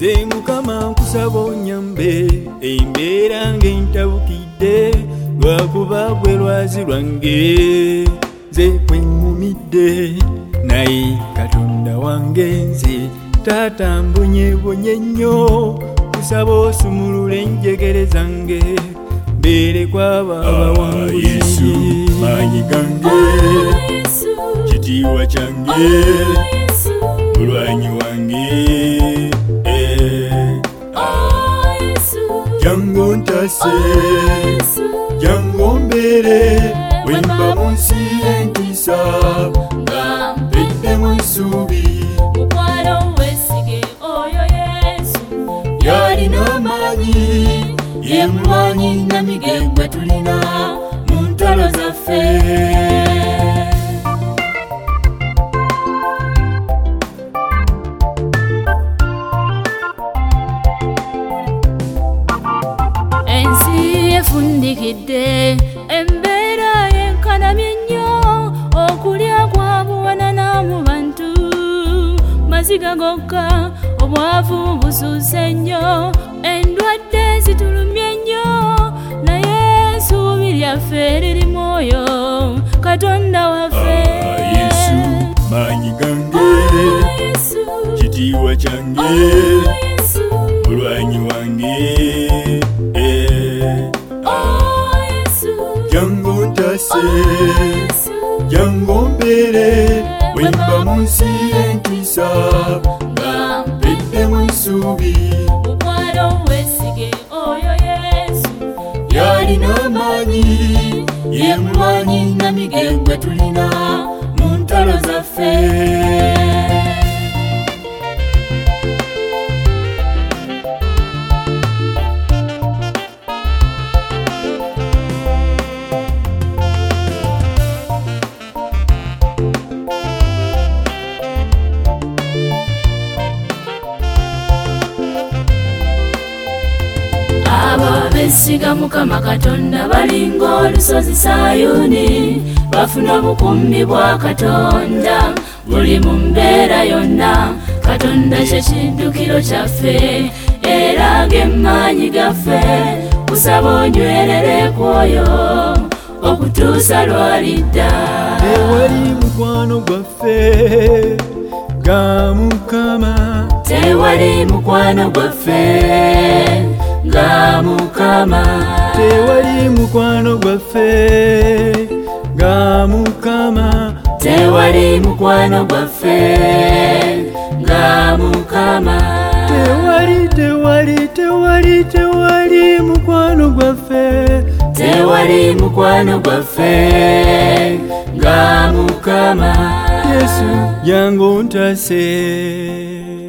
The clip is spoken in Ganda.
Nze Mukama nkusaba onyambe embeera ng'entabukidde lwakuba gwe lwazi lwange nze kweŋŋumidde naye Katonda wange nze taata mbonyebonye nnyo kusaba osumulule enjegere zange mbeere kwabo abawanguzi. Yesu maanyi gange kitiibwa kyange mulwanyi wange jangu ntase jangu mbeere wemba mu nsi y'entiisa nga mpeddemu essuubi. Mukwano weesige oyo Yesu yalina amaanyi ye mulwanyi namige gwe tulina mu ntalo zaffe. ensi efundikidde embeera yenkanamye nnyo okulya kwabuwanana mu bantu maziga gokka obwavu busuuse nnyo endwadde zitulumye nnyo naye essuubi lyaffe liri mwoyo Katonda waffe. Yesu maanyi gange kitiibwa kyange mulwanyi wange jangu ntase jangu mbeere wemba mu nsi y'entiisa nga mpeddemu essuubi. Mukwano weesige oyo Yesu yalina amaanyi ye mulwanyi namige gwe tulina mu ntalo zaffe. abo beesiga Mukama Katonda balinga olusozi Sayuni bafuna obukuumi bwa Katonda buli mu mbeera yonna. Katonda kye kiddukiro kyaffe era g'emaanyi gaffe kusaba onywerere kwoyo okutuusa lw'alidda. Tewali mukwano gwaffe nga Mukama, tewali mukwano gwaffe nga Mukama, tewali mukwano gwaffe nga Mukama, tewali mukwano gwaffe nga Mukama, tewali mukwano gwaffe, tewali mukwano gwaffe nga Mukama. Yesu jangu ntase